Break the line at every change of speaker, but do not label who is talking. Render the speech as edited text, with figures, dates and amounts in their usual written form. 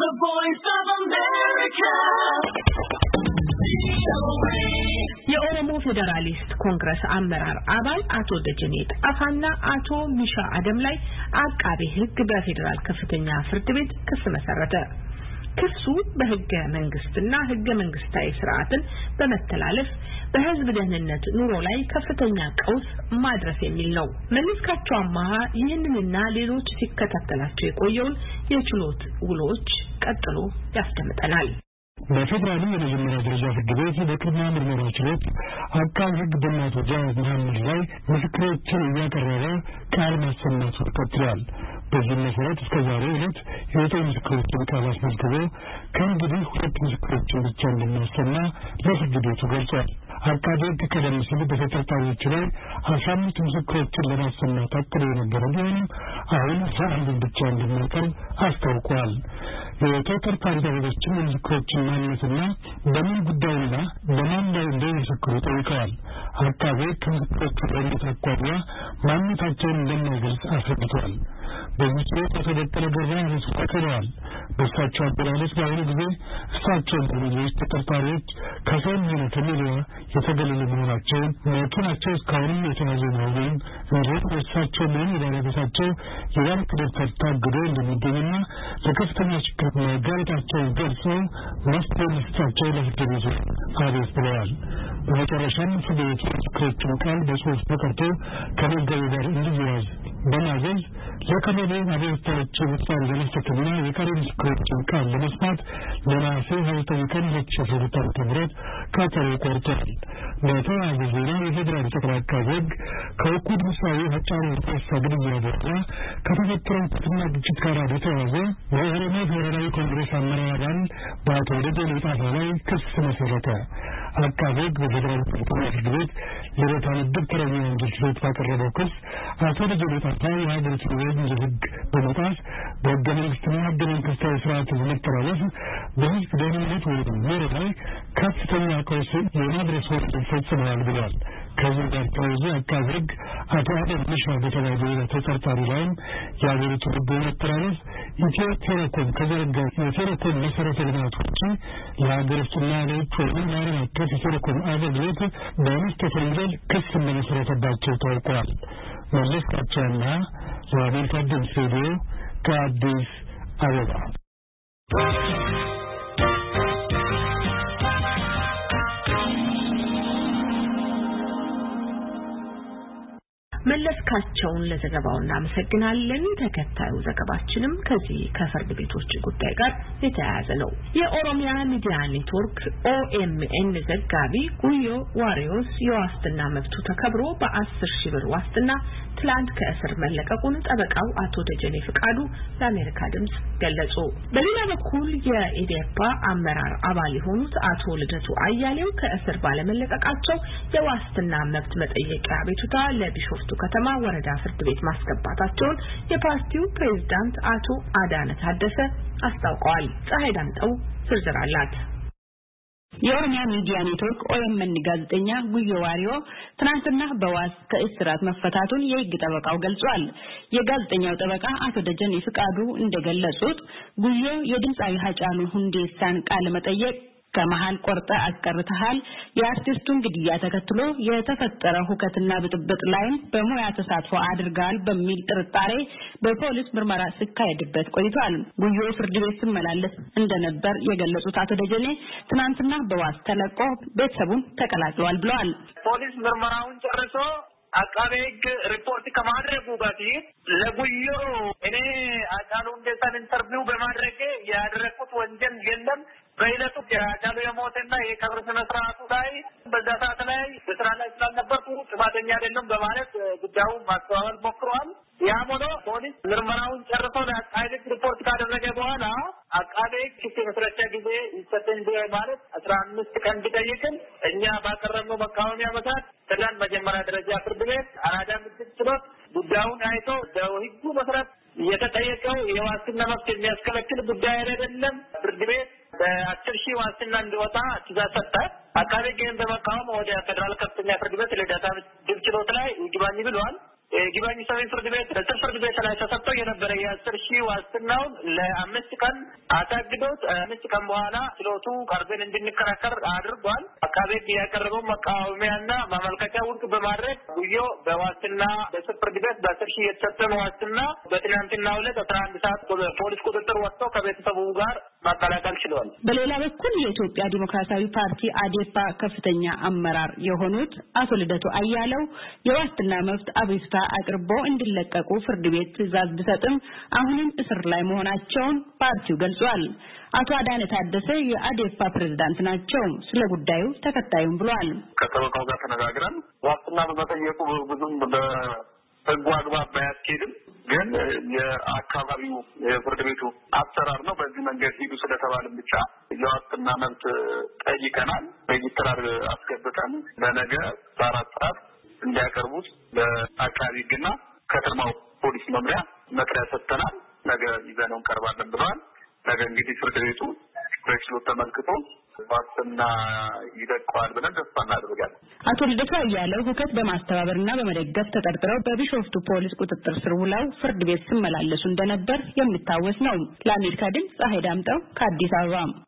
The Voice of America. የኦሮሞ ፌደራሊስት ኮንግረስ አመራር አባል አቶ ደጀኔ ጣፋና አቶ ሚሻ አደም ላይ አቃቤ ሕግ በፌደራል ከፍተኛ ፍርድ ቤት ክስ መሰረተ። ክሱ በህገ መንግስትና ህገ መንግስታዊ ስርዓትን በመተላለፍ በህዝብ ደህንነት ኑሮ ላይ ከፍተኛ ቀውስ ማድረስ የሚል ነው። መንግስታቸው አማሃ ይህንንና ሌሎች ሲከታተላቸው የቆየውን የችሎት ውሎች ቀጥሎ ያስደምጠናል።
በፌደራሉ የመጀመሪያ ደረጃ ፍርድ ቤት በቅድሚያ ምርመራ ችሎት አቃቤ ሕግ በአቶ ጃዋር መሐመድ ላይ ምስክሮችን እያቀረበ ቃል ማሰማቱን ቀጥሏል። በዚህ መሰረት እስከ ዛሬ ዕለት የዘጠኝ ምስክሮችን ቃል አስመዝግቦ ከእንግዲህ ሁለት ምስክሮችን ብቻ እንደሚያሰማ ለፍርድ ቤቱ ገልጿል። አቃቤ ሕግ ቀደም ሲል በተጠርጣሪዎች ላይ 15 ምስክሮችን ለማሰማት አቅዶ የነበረ ቢሆንም አሁን 11 ብቻ እንደሚያቀርብ አስታውቋል። የተጠርጣሪ ጠበቆችም የምስክሮችን ማንነትና በምን ጉዳይና በማን ላይ እንደሚመሰክሩ ጠይቀዋል። አቃቤ ሕግ ከምስክሮቹ በሚተኳና ማንነታቸውን እንደማይገልጽ አስረድቷል። በዚህ ችሎት አቶ በቀለ ገርባ ተከረዋል። በእሳቸው አገላለጽ በአሁኑ ጊዜ እሳቸውን በሌሎች ተጠርጣሪዎች ከሰውም ሆነ ከሚዲያ የተገለሉ መሆናቸውን መኪናቸው እስካሁንም የተያዘ መሆኑን እንዲሁም እሳቸው ሆኑ የባለቤታቸው የባንክ ደብተር ታግዶ እንደሚገኝና ለከፍተኛ ችግር መጋለጣቸውን ገልጸው መፍትሄ መስጠታቸው ለፍርድ ቤቱ አቤት ብለዋል። በመጨረሻም ፍርድ ቤቱ ምስክሮቹን ቃል በጽሑፍ ተቀርቶ ከመዝገቡ ጋር እንዲያያዝ በማዘዝ ለቀበሌ አቤቱታዎች ውሳኔ ለመስጠትና የቀሪ ምስክሮችን ቃል ለመስማት ለነሐሴ 29 ቀን 2012 ዓ.ም ቀጠሮ ቆርጧል። በተያያዘ ዜና የፌዴራል ጠቅላይ አቃቤ ሕግ ከእኩይ ድምፃዊ ሃጫሉ ሁንዴሳ ግድያ በኋላ ከተፈጠረው ሁከትና ግጭት ጋር በተያያዘ በኦሮሞ ፌዴራላዊ ኮንግሬስ አመራር አባል በአቶ ደጀኔ ጣፋ ላይ ክስ መሰረተ። አቃቤ ሕግ በፌዴራል ጠቅላይ ፍርድ ቤት የልደታ ምድብ ተረኛ ወንጀል ችሎት ባቀረበው ክስ አቶ ደጀኔ ጣፋ የሀገሪቱን የወንጀል ሕግ በመጣስ በሕገ መንግስትና ሕገ መንግስታዊ ስርዓት በመተላለፍ በሕዝብ ደህንነት ወይም ኑሮ ላይ ከፍተኛ ቀውስ የማድረስ ወንጀል ፈጽመዋል ብሏል። ከዚህ ጋር ተያይዞ አቃቤ ሕግ አቶ አደም ሚሻ በተባለ ተጠርጣሪ ላይም የሀገሪቱን ሕግ በመተላለፍ ኢትዮ ቴሌኮም ከዘረጋው የቴሌኮም መሰረተ ልማት ውጪ ለሀገር ውስጥና ለውጭ ወይም ለዓለም አቀፍ የቴሌኮም አገልግሎት በመስጠት ወንጀል ክስ እንደመሰረተባቸው ታውቋል። መለስካቸውና ለአሜሪካ ድምፅ ሬዲዮ ከአዲስ አበባ።
መለስካቸውን ለዘገባው እናመሰግናለን። ተከታዩ ዘገባችንም ከዚህ ከፍርድ ቤቶች ጉዳይ ጋር የተያያዘ ነው። የኦሮሚያ ሚዲያ ኔትወርክ OMN ዘጋቢ ጉዮ ዋሪዮስ የዋስትና መብቱ ተከብሮ በ10,000 ብር ዋስትና ትላንት ከእስር መለቀቁን ጠበቃው አቶ ደጀኔ ፍቃዱ ለአሜሪካ ድምጽ ገለጹ። በሌላ በኩል የኢዴፓ አመራር አባል የሆኑት አቶ ልደቱ አያሌው ከእስር ባለመለቀቃቸው የዋስትና መብት መጠየቂያ አቤቱታ ለቢሾፍቱ ከተማ ወረዳ ፍርድ ቤት ማስገባታቸውን የፓርቲው ፕሬዝዳንት አቶ አዳነ ታደሰ አስታውቀዋል። ፀሐይ ዳምጠው ዝርዝር አላት።
የኦሮሚያ ሚዲያ ኔትወርክ OMN ጋዜጠኛ ጉዮ ዋሪዮ ትናንትና በዋስ ከእስራት መፈታቱን የሕግ ጠበቃው ገልጿል። የጋዜጠኛው ጠበቃ አቶ ደጀኔ ፍቃዱ እንደገለጹት ጉዮ የድምፃዊ ሃጫሉ ሁንዴሳን ቃለ መጠየቅ ከመሃል ቆርጠ አስቀርተሃል፣ የአርቲስቱን ግድያ ተከትሎ የተፈጠረ ሁከትና ብጥብጥ ላይ በሙያ ተሳትፎ አድርጋል በሚል ጥርጣሬ በፖሊስ ምርመራ ሲካሄድበት ቆይቷል። ጉዮ ፍርድ ቤት ሲመላለስ እንደነበር የገለጹት አቶ ደጀኔ ትናንትና በዋስ ተለቆ ቤተሰቡን ተቀላቅሏል ብለዋል።
ፖሊስ ምርመራውን ጨርሶ አቃቤ ሕግ ሪፖርት ከማድረጉ በፊት ለጉዮ እኔ ሃጫሉ ሁንዴሳን ኢንተርቪው በማድረግ ያደረኩት ወንጀል የለም በእለቱ ሃጫሉ የሞተና የቀብር ስነ ስርዓቱ ላይ በዛ ሰዓት ላይ በስራ ላይ ስላልነበርኩ ጥፋተኛ አይደለም በማለት ጉዳዩን ማስተባበል ሞክሯል። ያም ሆኖ ፖሊስ ምርመራውን ጨርሶ ለአቃቤ ሕግ ሪፖርት ካደረገ በኋላ አቃቤ ሕግ ክስ መስረቻ ጊዜ ይሰጠኝ ማለት 15 ቀን ቢጠይቅም እኛ ባቀረብነው መቃወሚያ መሰረት ትናንት መጀመሪያ ደረጃ ፍርድ ቤት አራዳ ምድብ ችሎት ጉዳዩን አይቶ በሕጉ መሰረት የተጠየቀው የዋስትና መብት የሚያስከለክል ጉዳይ አይደለም። ፍርድ ቤት በ10,000 ዋስትና እንዲወጣ ትዕዛዝ ሰጠ። አቃቤ ሕግን በመቃወም ወደ ፌደራል ከፍተኛ ፍርድ ቤት ልደታ ምድብ ችሎት ላይ ይግባኝ ብሏል። ይግባኝ ሰሚ ፍርድ ቤት ፍርድ ቤት ላይ ተሰጥቶ የነበረ የ10,000 ዋስትናው ለ5 ቀን አታግዶት 5 ቀን በኋላ ችሎቱ ቀርበን እንድንከራከር አድርጓል። አቃቤ ያቀረበው መቃወሚያና ማመልከቻ ውድቅ በማድረግ ጉዮ በዋስትና በፍርድ ቤት በ10,000 የተሰጠው ዋስትና በትናንትናው ዕለት 11 ሰዓት ፖሊስ ቁጥጥር ወጥቶ ከቤተሰቡ ጋር ማቀላቀል ችሏል።
በሌላ በኩል የኢትዮጵያ ዲሞክራሲያዊ ፓርቲ አዴፓ ከፍተኛ አመራር የሆኑት አቶ ልደቱ አያለው የዋስትና መብት አቤቱታ አቅርቦ እንዲለቀቁ ፍርድ ቤት ትዕዛዝ ቢሰጥም አሁንም እስር ላይ መሆናቸውን ፓርቲው ገልጿል። አቶ አዳነ ታደሰ የአዴፓ ፕሬዝዳንት ናቸው። ስለ ጉዳዩ ተከታዩን ብለዋል።
ከጠበቃው ጋር ተነጋግረን ዋስትና በመጠየቁ ብዙም በህጉ አግባብ ባያስኬድም ግን የአካባቢው የፍርድ ቤቱ አሰራር ነው። በዚህ መንገድ ሂዱ ስለተባልን ብቻ የዋስትና መብት ጠይቀናል። ሬጅስትራር አስገብተን ለነገ 4 ሰዓት እንዲያቀርቡት ለአቃቢ ሕግና ከተማው ፖሊስ መምሪያ መጥሪያ ሰጥተናል። ነገ ይዘነው እንቀርባለን ብለዋል። ነገ እንግዲህ ፍርድ ቤቱ በችሎት ተመልክቶ ዋስትና ይለቀዋል ብለን ተስፋ እናደርጋለን።
አቶ ልደቱ አያሌው ሁከት በማስተባበርና በመደገፍ ተጠርጥረው በቢሾፍቱ ፖሊስ ቁጥጥር ስር ውለው ፍርድ ቤት ሲመላለሱ እንደነበር የሚታወስ ነው። ለአሜሪካ ድምፅ ፀሐይ ዳምጠው ከአዲስ አበባ